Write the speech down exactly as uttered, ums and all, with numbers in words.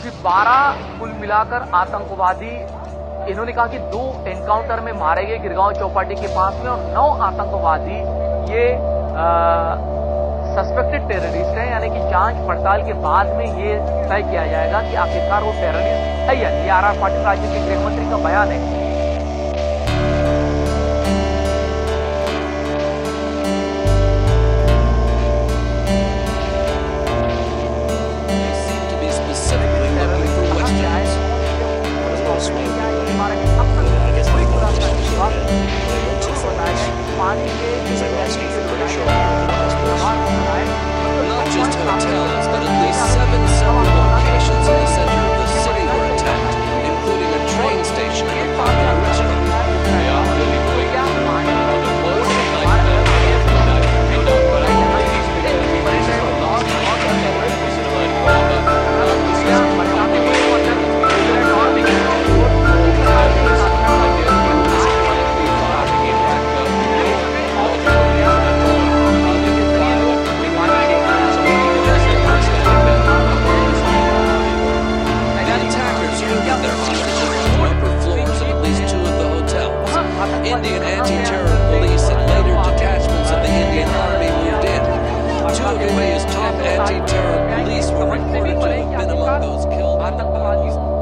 कि बारह कुल मिलाकर आतंकवादी, इन्होंने कहा कि दो एनकाउंटर में मारे गए गिरगांव चौपाटी के पास में, और नौ आतंकवादी ये सस्पेक्टेड टेररिस्ट हैं, यानी कि जांच पड़ताल के बाद में ये तय किया जाएगा कि आखिरकार वो टेररिस्ट है या नहीं। आर आर पाटिल राज्य के गृह मंत्री का बयान है। Not just hotels, but at least seven separate locations in the center of the city were attacked, including a train station and a popular restaurant. Indian anti-terror police and later detachments of the Indian Army moved in. Two of India's top anti-terror police were reported to have been among those killed.